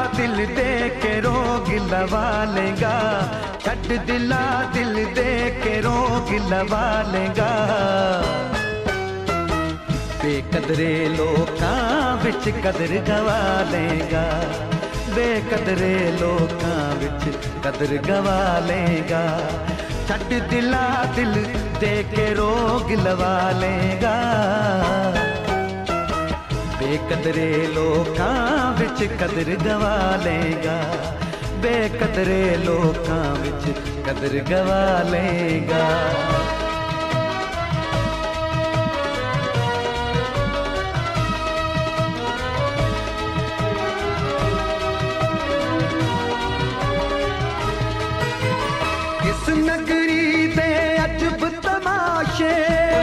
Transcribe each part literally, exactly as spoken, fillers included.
दिल दे के रोग लवा लेगा, छट दिला दिल दे के रोग लवा लेगा। बेकदरे लोकां विच कदर गवा लेगा, बेकदरे लोकां विच कदर गवा लेगा। छट दिला दिल दे के रोग लवा लेगा। बेकदरे लोकां विच कदर गवा लेगा, बेकदरे लोकां विच कदर गवा लेगा। इस नगरी दे अजब तमाशे,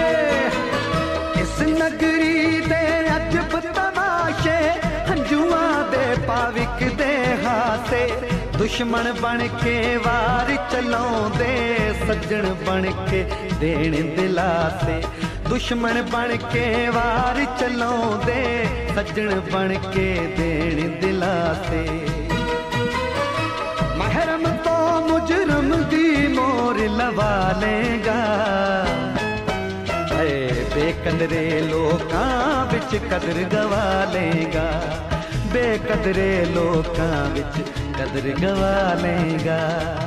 इस नगरी दे अजब तमाशे, हंजुआं दे पाविक दे हासे। दुश्मन बन के वार चलाउंदे, सज्जन बन के देण दिलासे। दुश्मन बन के वार चलाउंदे, सज्जन बन के देण दिलासे। महरम तो मुजरम दी मोर लवा लेगा। ऐ बेकदरे लोकां विच कदर गवा लेगा, बेकदरे लोकां विच कदर गवा लेगा।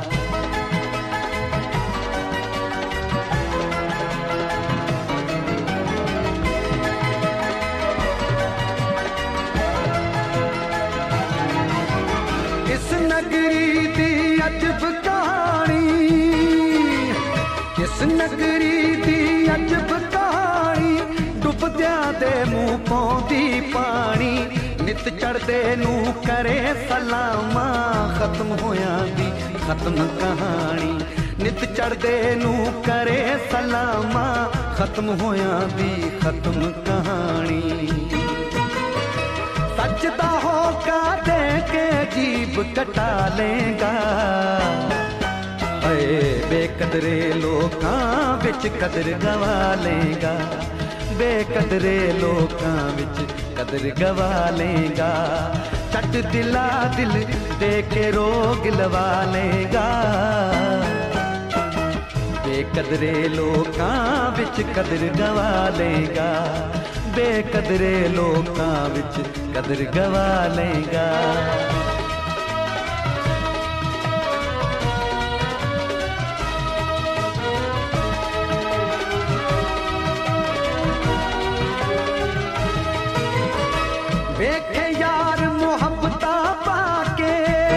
इस नगरी दी अजब कहानी, इस नगरी दी अजब कहानी, डुबदियां दे मुंह पौंदी पानी। नित चढ़दे नू करे सलामा, खत्म होयां दी खत्म कहानी। नित चढ़दे नू करे सलामा, खत्म होयां दी खत्म कहानी। सच दा होका दे के जीब कटा लेगा। ऐ बेकदरे लोकां विच कदर गवा लेगा, बेकदरे लोकां विच कदर गवा लेगा। छट दिला दिल दे के रोग लवा लेगा। बेकदरे लोकां विच कदर गवा लेगा, बेकदरे लोकां विच कदर गवा लेगा। वेखे यार मोहब्बता पाके,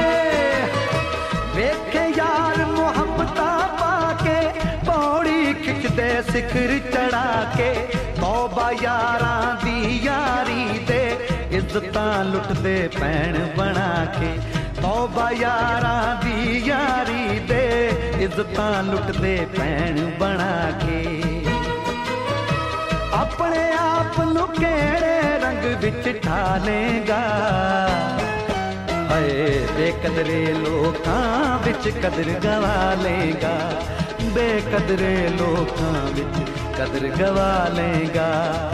वेखे यार मोहब्बता पाके, पौड़ी खिचदे सिखर चढ़ा के। तौबा यारां दी यारी दे, इज्जतां लुटदे भैण बना के। तौबा यारां दी यारी दे, इज्जतां लुटदे भैण बना के। अपने आप नू केड़े रंग विच ढालेगा। हाय बेकदरे लोकां विच कदर गवा लेगा, बेकदरे लोकां विच कदर गवा लेगा।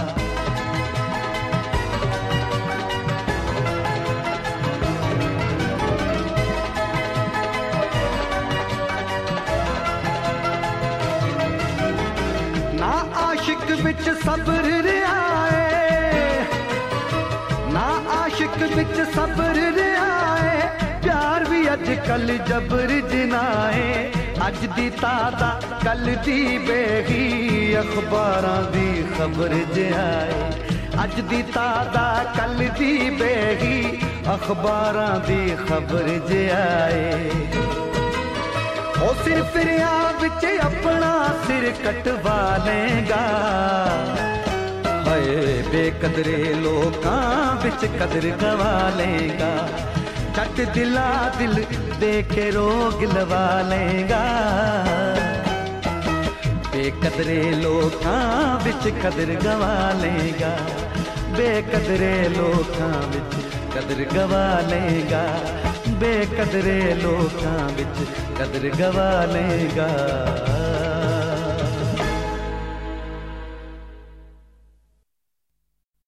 ना आशिक विच सब्र रिहा है, ना आशिक विच सब्र रिहा है। प्यार भी अजकल जबर जिनाए, अज दी तादा कल दी बेही, अखबारां दी खबर जिहाए। अज दी तादा कल दी बेही, अखबारां दी खबर जिहाए। ओ सिर फिरिया विच अपना सिर कटवा लेगा। हाय बेकदरे लोकां विच कदर गवा लेगा। छट दिला दिल दे के रोग लवा लेगा। बेकदरे लोकां विच कदर गवा लेगा, बेकदरे लोकां विच कदर गवा लेगा, बेकदरे लोकां विच कदर गवा लेगा।